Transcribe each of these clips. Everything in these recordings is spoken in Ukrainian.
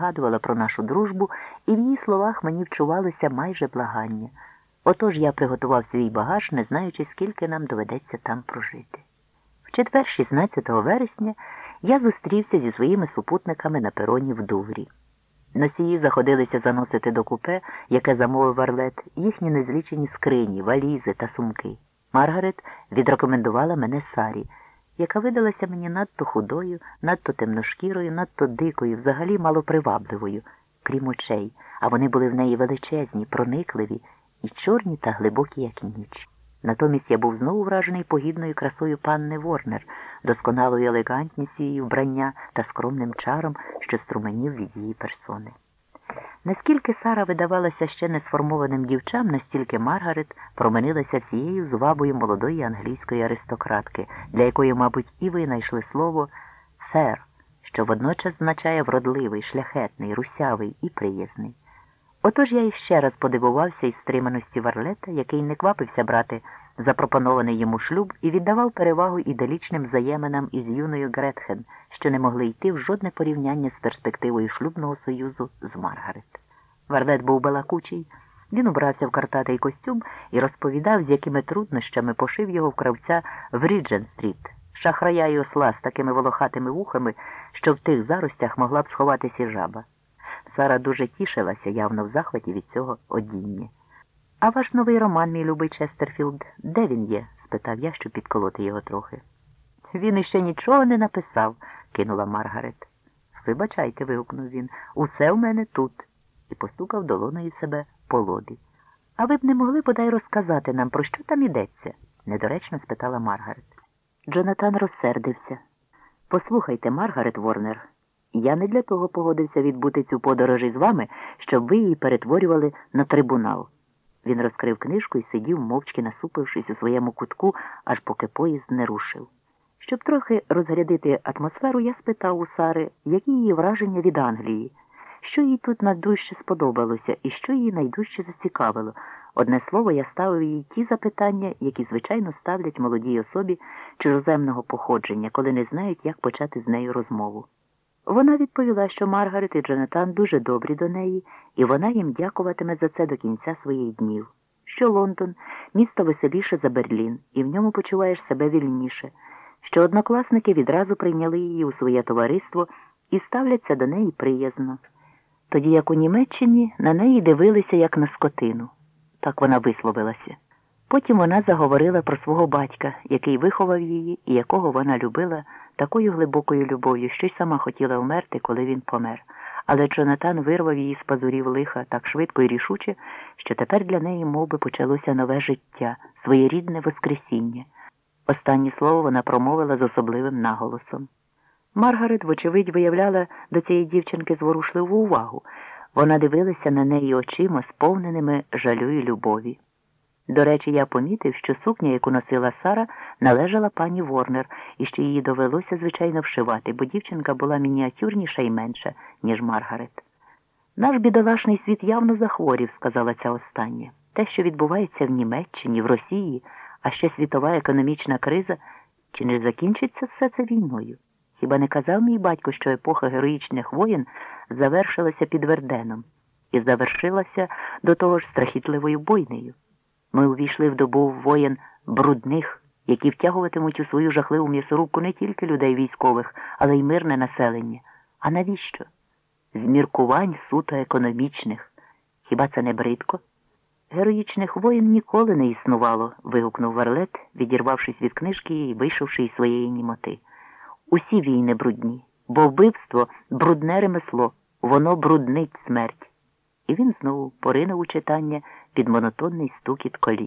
згадувала про нашу дружбу, і в її словах мені вчувалося майже благання. Отож я приготував свій багаж, не знаючи, скільки нам доведеться там прожити. В четвер, 16 вересня, я зустрівся зі своїми супутниками на пероні в Дуврі. Носії заходилися заносити до купе, яке замовив Варлет, їхні незлічені скрині, валізи та сумки. Маргарет відрекомендувала мене Сарі, яка видалася мені надто худою, надто темношкірою, надто дикою, взагалі малопривабливою, крім очей, а вони були в неї величезні, проникливі і чорні та глибокі, як ніч. Натомість я був знову вражений погідною красою панни Ворнер, досконалою елегантністю її вбрання та скромним чаром, що струменів від її персони. Наскільки Сара видавалася ще не сформованим дівчам, настільки Маргарет променилася всією звабою молодої англійської аристократки, для якої, мабуть, і винайшли слово «сер», що водночас означає вродливий, шляхетний, русявий і приязний. Отож я іще раз подивувався із стриманості Варлета, який не квапився брати запропонований йому шлюб і віддавав перевагу ідилічним взаєминам із юною Гретхен, що не могли йти в жодне порівняння з перспективою шлюбного союзу з Маргарет. Варлет був балакучий, він убрався в картатий костюм і розповідав, з якими труднощами пошив його в кравця в Ріджент-стріт, шахрая й осла з такими волохатими вухами, що в тих заростях могла б сховатися жаба. Сара дуже тішилася, явно в захваті від цього одіння. «А ваш новий роман, мій любий Честерфілд, де він є?» – спитав я, щоб підколоти його трохи. «Він іще нічого не написав», – кинула Маргарет. «Вибачайте», – вигукнув він, – «усе в мене тут», і постукав долоною себе по лобі. «А ви б не могли бодай розказати нам, про що там ідеться?» – недоречно спитала Маргарет. Джонатан розсердився. «Послухайте, Маргарет Ворнер, я не для того погодився відбути цю подорож із вами, щоб ви її перетворювали на трибунал». Він розкрив книжку і сидів, мовчки насупившись у своєму кутку, аж поки поїзд не рушив. Щоб трохи розрядити атмосферу, я спитав у Сари, які її враження від Англії, що їй тут найдужче сподобалося і що її найдужче зацікавило. Одне слово, я ставив їй ті запитання, які, звичайно, ставлять молодій особі чужоземного походження, коли не знають, як почати з нею розмову. Вона відповіла, що Маргарет і Джонатан дуже добрі до неї, і вона їм дякуватиме за це до кінця своїх днів. Що Лондон – місто веселіше за Берлін, і в ньому почуваєш себе вільніше, що однокласники відразу прийняли її у своє товариство і ставляться до неї приязно. Тоді, як у Німеччині, на неї дивилися, як на скотину. Так вона висловилася. Потім вона заговорила про свого батька, який виховав її і якого вона любила такою глибокою любов'ю, що й сама хотіла вмерти, коли він помер. Але Джонатан вирвав її з пазурів лиха так швидко і рішуче, що тепер для неї мовби почалося нове життя, своєрідне воскресіння. Останнє слово вона промовила з особливим наголосом. Маргарет, вочевидь, виявляла до цієї дівчинки зворушливу увагу. Вона дивилася на неї очима, сповненими жалю і любові. До речі, я помітив, що сукня, яку носила Сара, належала пані Ворнер, і що її довелося, звичайно, вшивати, бо дівчинка була мініатюрніша і менша, ніж Маргарет. «Наш бідолашний світ явно захворів», – сказала ця остання. «Те, що відбувається в Німеччині, в Росії, а ще світова економічна криза, чи не закінчиться все це війною? Хіба не казав мій батько, що епоха героїчних воєн завершилася під Верденом і завершилася до того ж страхітливою бойнею? Ми увійшли в добу воєн брудних, які втягуватимуть у свою жахливу м'ясорубку не тільки людей військових, але й мирне населення. А навіщо? З міркувань суто економічних. Хіба це не бридко?» «Героїчних воєн ніколи не існувало», – вигукнув Варлет, відірвавшись від книжки і вийшовши із своєї німоти. «Усі війни брудні, бо вбивство – брудне ремесло, воно бруднить смерть». І він знову поринув у читання під монотонний стукіт коліс.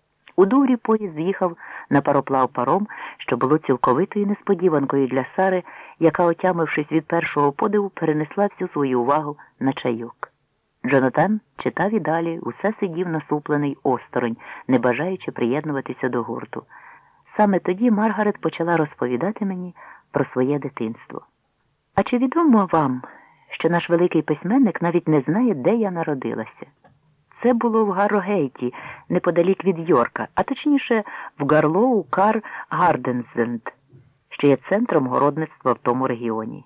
У Дуврі поїзд з'їхав на пароплав-паром, що було цілковитою несподіванкою для Сари, яка, отямившись від першого подиву, перенесла всю свою увагу на чайок. Джонатан читав і далі, усе сидів насуплений осторонь, не бажаючи приєднуватися до гурту. Саме тоді Маргарет почала розповідати мені про своє дитинство. «А чи відомо вам, що наш великий письменник навіть не знає, де я народилася? Це було в Гаррогейті, неподалік від Йорка, а точніше в Гарлоу-Кар-Гарденсенд, що є центром городництва в тому регіоні.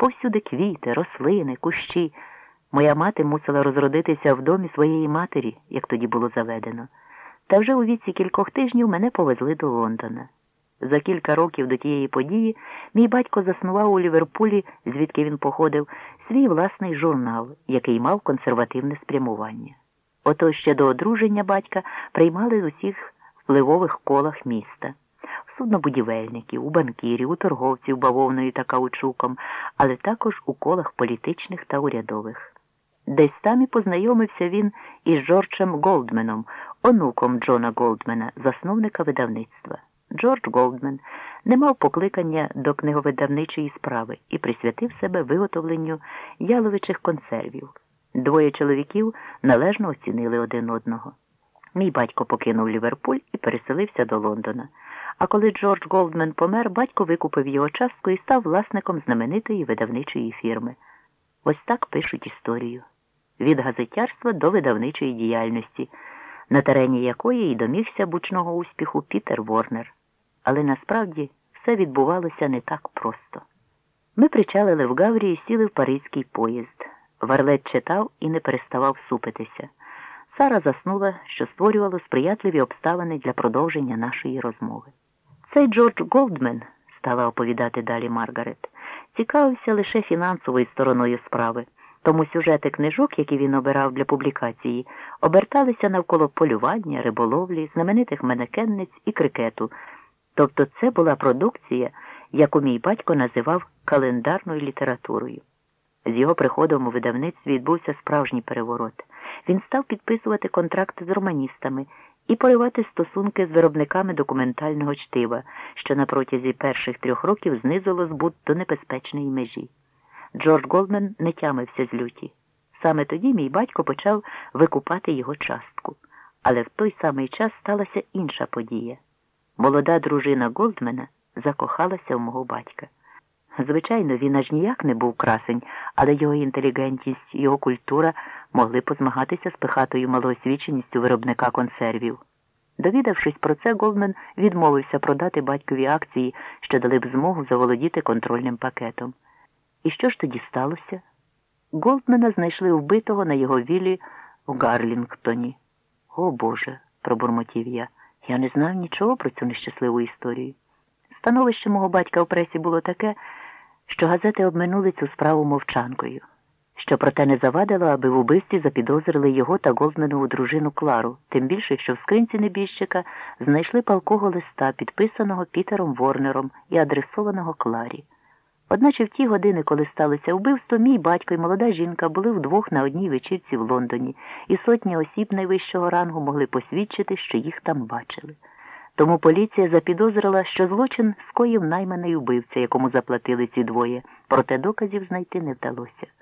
Повсюди квіти, рослини, кущі. Моя мати мусила розродитися в домі своєї матері, як тоді було заведено. Та вже у віці кількох тижнів мене повезли до Лондона. За кілька років до тієї події мій батько заснував у Ліверпулі, звідки він походив, свій власний журнал, який мав консервативне спрямування. Ото ще до одруження батька приймали з усіх впливових колах міста. В суднобудівельників, у банкірів, у торговців бавовною та каучуком, але також у колах політичних та урядових. Десь там і познайомився він із Джорджем Голдменом, онуком Джона Голдмена, засновника видавництва. Джордж Голдмен не мав покликання до книговидавничої справи і присвятив себе виготовленню яловичих консервів. Двоє чоловіків належно оцінили один одного. Мій батько покинув Ліверпуль і переселився до Лондона. А коли Джордж Голдмен помер, батько викупив його частку і став власником знаменитої видавничої фірми. Ось так пишуть історію. Від газетярства до видавничої діяльності, на терені якої й домігся бучного успіху Пітер Ворнер. Але насправді все відбувалося не так просто. Ми причалили в Гаврі і сіли в паризький поїзд. Варлет читав і не переставав супитися. Сара заснула, що створювало сприятливі обставини для продовження нашої розмови. Цей Джордж Голдмен, стала оповідати далі Маргарет, цікавився лише фінансовою стороною справи, тому сюжети книжок, які він обирав для публікації, оберталися навколо полювання, риболовлі, знаменитих манекенниць і крикету. Тобто це була продукція, яку мій батько називав календарною літературою. З його приходом у видавництві відбувся справжній переворот. Він став підписувати контракти з романістами і поривати стосунки з виробниками документального чтива, що на протязі перших 3 років знизило збут до небезпечної межі. Джордж Голдмен не тямився з люті. Саме тоді мій батько почав викупати його частку. Але в той самий час сталася інша подія. Молода дружина Голдмена закохалася в мого батька. Звичайно, він аж ніяк не був красень, але його інтелігентність, його культура могли позмагатися з пихатою малоосвіченістю виробника консервів. Довідавшись про це, Голдмен відмовився продати батькові акції, що дали б змогу заволодіти контрольним пакетом. І що ж тоді сталося? Голдмена знайшли вбитого на його віллі в Гарлінгтоні. «О, Боже!» – пробурмотів я. Я не знав нічого про цю нещасливу історію. Становище мого батька в пресі було таке, що газети обминули цю справу мовчанкою, що проте не завадило, аби в убивстві запідозрили його та Голдменову дружину Клару, тим більше, що в скринці небіжчика знайшли палкого листа, підписаного Пітером Ворнером і адресованого Кларі. Одначе в ті години, коли сталося вбивство, мій батько і молода жінка були вдвох на одній вечірці в Лондоні, і сотні осіб найвищого рангу могли посвідчити, що їх там бачили. Тому поліція запідозрила, що злочин скоїв найманий убивця, якому заплатили ці двоє, проте доказів знайти не вдалося.